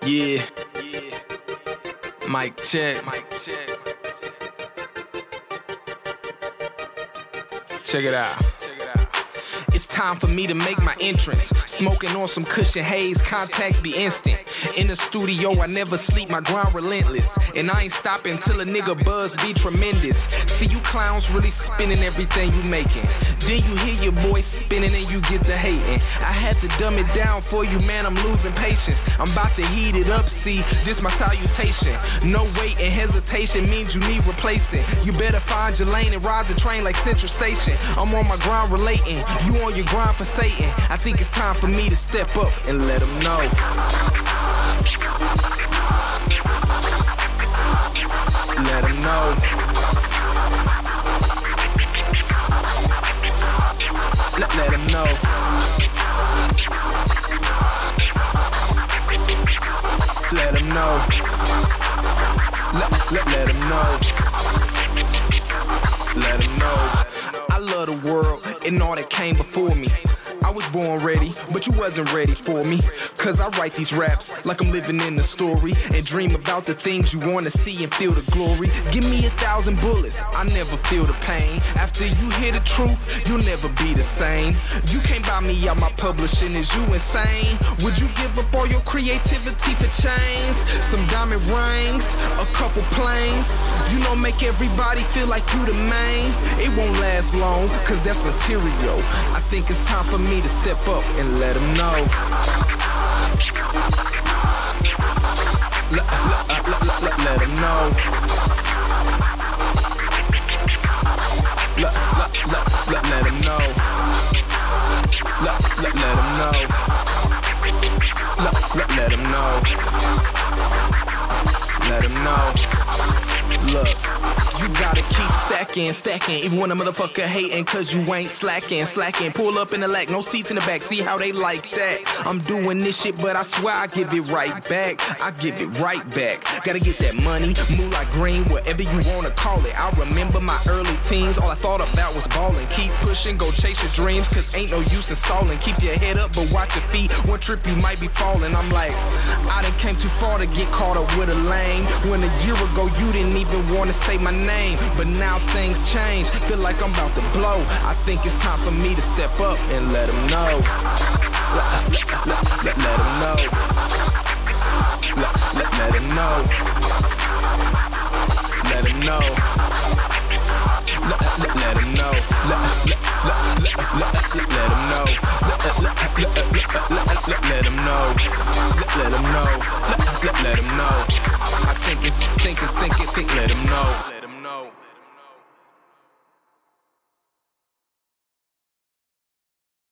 Yeah. Mic check. Check it out. It's time for me to make my entrance. Smoking on some cushion haze, contacts be instant. In the studio, I never sleep, my grind relentless. And I ain't stopping till a nigga buzz be tremendous. See you clowns really spinning everything you making. Then you hear your voice spinning and you get to hating. I had to dumb it down for you, man, I'm losing patience. I'm about to heat it up, see, this my salutation. No wait and hesitation means you need replacing. You better find your lane and ride the train like Central Station. I'm on my grind relating, you on your grind for Satan. I think it's time for me to step up and let them know. Let them know. Let them know. Let them know. Let them know. Let them know. I love the world and all that came before me. I was born ready, but you wasn't ready for me. Cause I write these raps like I'm living in the story and dream about the things you wanna see and feel the glory. Give me 1,000 bullets, I never feel the pain. After you hear the truth, you'll never be the same. You can't buy me out my publishing, is you insane? Would you give up all your creativity for chains? Some diamond rings, a couple planes. You know, make everybody feel like you the main. It won't last long, cause that's material. I think it's time for me to step up and let them know. Let them know. Let them know. Let them know. Let them know. Let them know. Look, you gotta keep stacking, even when a motherfucker hating, cause you ain't slacking. Pull up in the lack, no seats in the back, see how they like that. I'm doing this shit, but I swear I give it right back. Gotta get that money, move like green, whatever you wanna call it. I remember my early teens, all I thought about was ballin'. Keep pushing, go chase your dreams, cause ain't no use in stalling. Keep your head up, but watch your feet, one trip you might be falling. I'm like, I done came too far to get caught up with a lame. When a year ago you didn't even wanna say my name, but now things change, feel like I'm about to blow. I think it's time for me to step up and let them know. Let them know. Let them know. Let them know. Let them know. Let them know. Let them know. Let them know. Let them know. I think it's